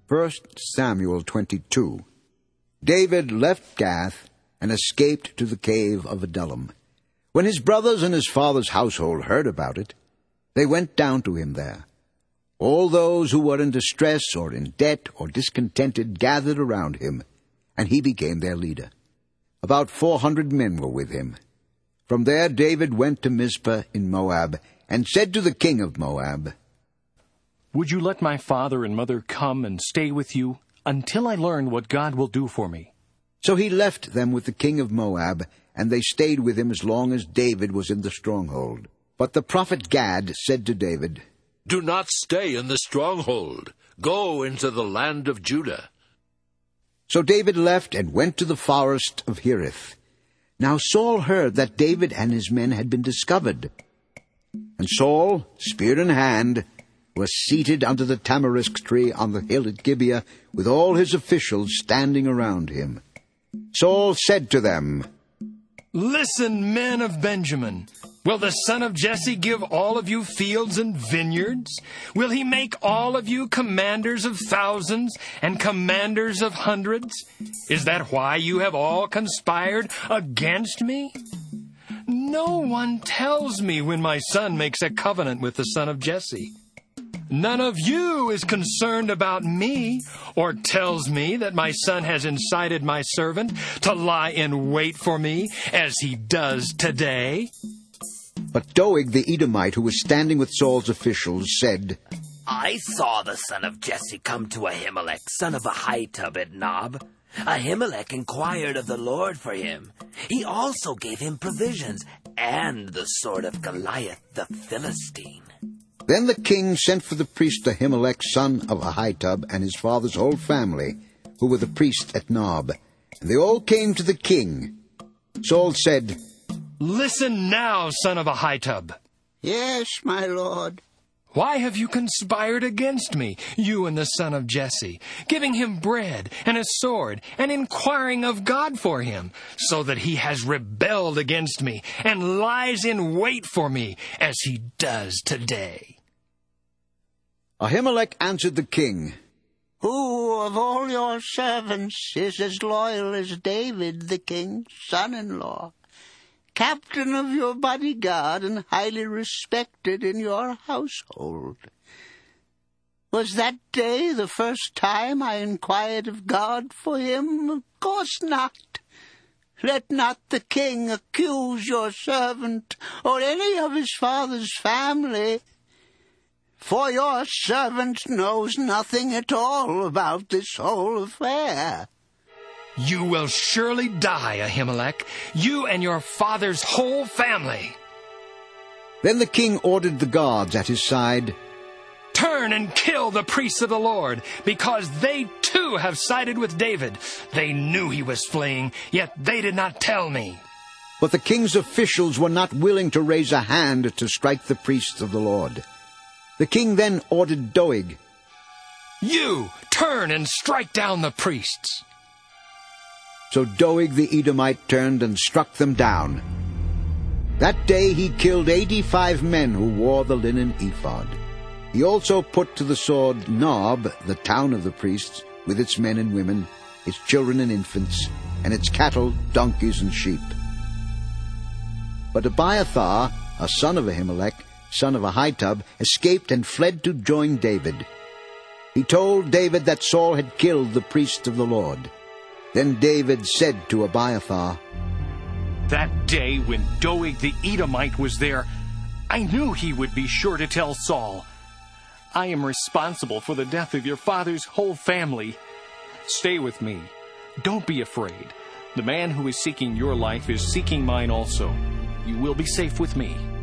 1 Samuel 22. David left Gath and escaped to the cave of Adullam. When his brothers and his father's household heard about it, they went down to him there. All those who were in distress or in debt or discontented gathered around him, and he became their leader. About 400 men were with him. From there David went to Mizpah in Moab, and said to the king of Moab, "Would you let my father and mother come and stay with you until I learn what God will do for me?" So he left them with the king of Moab, and they stayed with him as long as David was in the stronghold. But the prophet Gad said to David, "Do not stay in the stronghold. Go into the land of Judah." So David left and went to the forest of Hereth. Now Saul heard that David and his men had been discovered. And Saul, spear in hand, was seated under the tamarisk tree on the hill at Gibeah, with all his officials standing around him. Saul said to them, "Listen, men of Benjamin. Will the son of Jesse give all of you fields and vineyards? Will he make all of you commanders of thousands and commanders of hundreds? Is that why you have all conspired against me? No one tells me when my son makes a covenant with the son of Jesse. None of you is concerned about me, or tells me that my son has incited my servant to lie in wait for me, as he does today." But Doeg the Edomite, who was standing with Saul's officials, said, "I saw the son of Jesse come to Ahimelech, son of Ahitub at Nob. Ahimelech inquired of the Lord for him. He also gave him provisions and the sword of Goliath the Philistine." Then the king sent for the priest Ahimelech, son of Ahitub, and his father's whole family, who were the priests at Nob. And they all came to the king. Saul said, "Listen now, son of Ahitub. "Yes, my lord." Why have you conspired against me, you and the son of Jesse, giving him bread and a sword, and inquiring of God for him, so that he has rebelled against me, and lies in wait for me, as he does today?" Ahimelech answered the king, "Who of all your servants is as loyal as David, the king's son-in-law, captain of your bodyguard and highly respected in your household? Was that day the first time I inquired of God for him? Of course not. Let not the king accuse your servant or any of his father's family, for your servant knows nothing at all about this whole affair." "You will surely die, Ahimelech, you and your father's whole family." Then the king ordered the guards at his side, "Turn and kill the priests of the Lord, because they too have sided with David. They knew he was fleeing, yet they did not tell me." But the king's officials were not willing to raise a hand to strike the priests of the Lord. The king then ordered Doeg, "You turn and strike down the priests." So Doeg the Edomite turned and struck them down. That day he killed 85 men who wore the linen ephod. He also put to the sword Nob, the town of the priests, with its men and women, its children and infants, and its cattle, donkeys, and sheep. But Abiathar, a son of Ahimelech, son of Ahitub, escaped and fled to join David. He told David that Saul had killed the priests of the Lord. Then David said to Abiathar, "That day when Doeg the Edomite was there, I knew he would be sure to tell Saul. I am responsible for the death of your father's whole family. Stay with me. Don't be afraid. The man who is seeking your life is seeking mine also. You will be safe with me."